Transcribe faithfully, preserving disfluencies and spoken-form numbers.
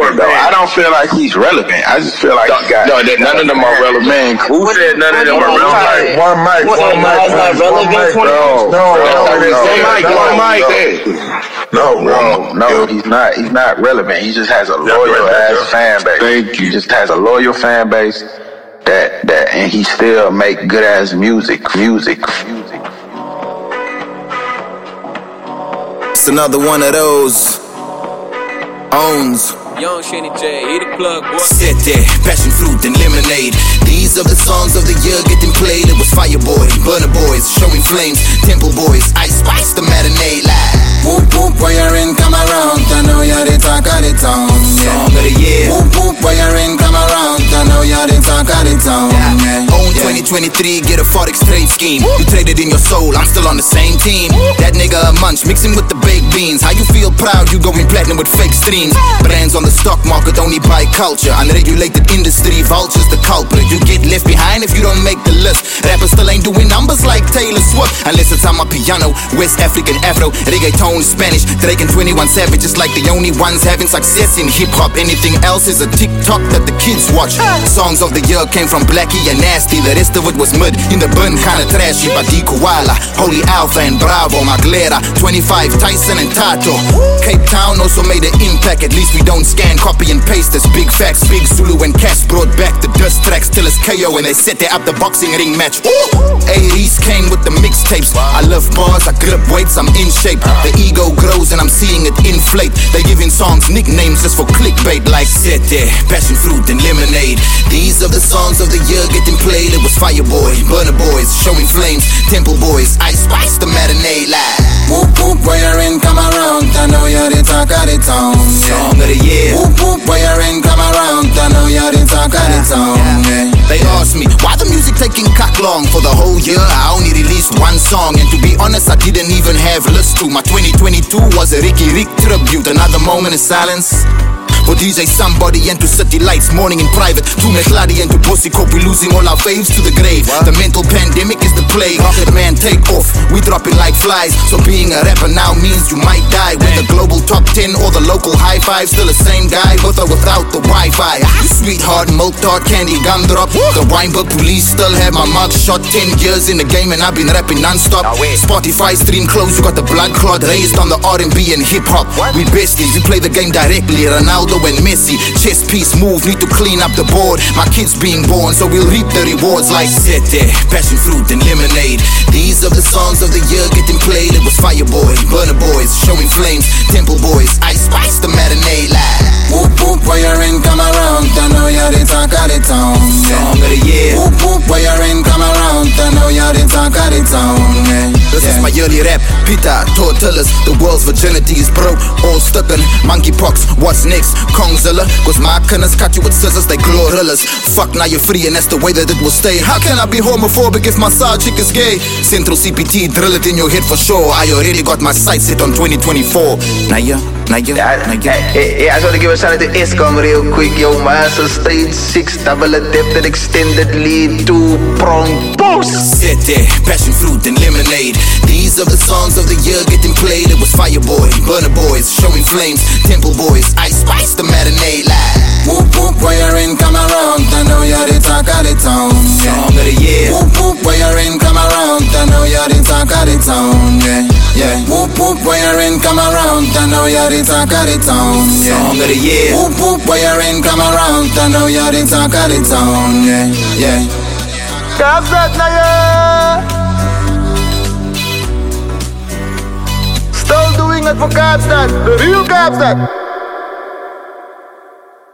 relevant though. I don't feel like he's relevant. I just feel like no, he got. No, none of them are relevant. Man, who what, said none of them are relevant? One mic, one mic, not relevant. No, no, one mic, one mic. No, no, no, he's not. He's not relevant. He just has a loyal ass fan base. Thank you. He just has a loyal fan base that that, and he still make good ass music, music, music. It's another one of those owns. Young Shanny J, hit the plug, boy. Sit there, passion fruit and lemonade. These are the songs of the year getting played. It was Fireboy, Burner Boys, Showing Flames, Temple Boys, Ice Spice, the matinee live. Whoop whoop, where you in, come around. I know you're the talk of the town. Song of the year. Whoop whoop, where you in, come around. I know you're the talk of the town. Yeah. Yeah. Own yeah. twenty twenty-three, get a Forex trade scheme. Whoop. You traded in your soul, I'm still on the same team. Whoop. That nigga a munch, mixing with the baked beans. How you feel proud, you going platinum with fake streams. Brands on the stock market only buy culture. Unregulated industry, vultures the culprit. You get left behind if you don't make the list. Rappers still ain't doing numbers like Taylor Swift. Unless it's on my piano, West African Afro, reggaeton, Spanish, Drake and twenty-one Savages like the only ones having success in hip-hop. Anything else is a TikTok that the kids watch. Songs of the year came from Blackie and Nasty. The rest of it was mud in the bun, kinda trashy. Badi Koala, Holy Alpha and Bravo, Maglera, twenty-five, Tyson and Tato. Cape Town also made an impact. At least we don't scan, copy and paste. There's big facts. Big Zulu and Cash brought back the dust tracks till it's K O and they set there up the boxing ring match. eighties came with the mixtapes. I love bars, I grip weights, I'm in shape. The ego grows and I'm seeing it inflate. They giving songs nicknames just for clickbait. Like sit there, passion fruit and lemonade. These are the songs of the year getting played. It was Fireboy, Burner Boys, Showing Flames, Temple Boys, Ice Spice, the matinee live. Whoop whoop, where you in, come around. I know you're the talk of the town. Song of the year. Whoop whoop, where you in, come around. I know you're the talk of the town. Yeah. They asked me, why the music taking cut long? For the whole year, I only released one song. And to be honest, I didn't even have lists to. My twenty twenty-two was a Ricky Rick tribute. Another moment of silence for D J Somebody and to City Lights, morning in private. To Mehladi and to Bossy Cop, we losing all our faves to the grave. What? The mental pandemic is the plague. Rocket man, take off, we dropping like flies. So being a rapper now means you might die. With the global top ten or the local high five, still the same guy, with or without the Wi-Fi. Sweetheart, milk tart, candy, gumdrop. The Weinberg police still have my mug shot. Ten years in the game and I've been rapping non-stop. Spotify stream closed, you got the blood clot raised on the R and B and hip-hop. We besties, we play the game directly. Ronaldo and Messi, chess piece move, need to clean up the board. My kids being born, so we'll reap the rewards. Like sit there, passion fruit and lemonade. These are the songs of the year getting played. It was Fireboy, Burner Boys, Showing Flames, Temple Boys, Ice Spice, the matinee live. Whoop whoop, where you in, come around. I know you're the talk of the town. Song of the year. Whoop whoop, where you in, come around. I know you're the talk of the town. Yeah. This yeah. is my yearly rap. Peter Tortillas, the world's virginity is broke. All stucken, monkeypox, what's next? Kongzilla, cause my kinders cut you with scissors, they gorillas. Fuck, now you're free and that's the way that it will stay. How can I be homophobic if my side chick is gay? Central C P T, drill it in your head for sure. I already got my sights set on twenty twenty-four. Now yeah, now yeah, now yeah. Hey, I just want to give a shout out to Escom real quick. Yo, my ass is stage six, double adapted, extended lead, two prong boss. Sit there, passion fruit and lemonade. These are the songs of the year getting played. It was Fireboy, Burner Boys, Showing Flames, Temple Boys, Ice Spice, the matinee live. Whoop whoop, where you in, come around. I know you're the talk of the town. Song of the year. Whoop whoop, where you in, come around. I know you're the talk of the town. Yeah, yeah. Whoop whoop, where you in, come around. I know you're the talk of the town. Song of the year. Whoop whoop, where you in, come around. I know you're the talk of the town. Yeah, yeah. Kabzat na yeah. Still doing it for Kabzat, the real Kabzat.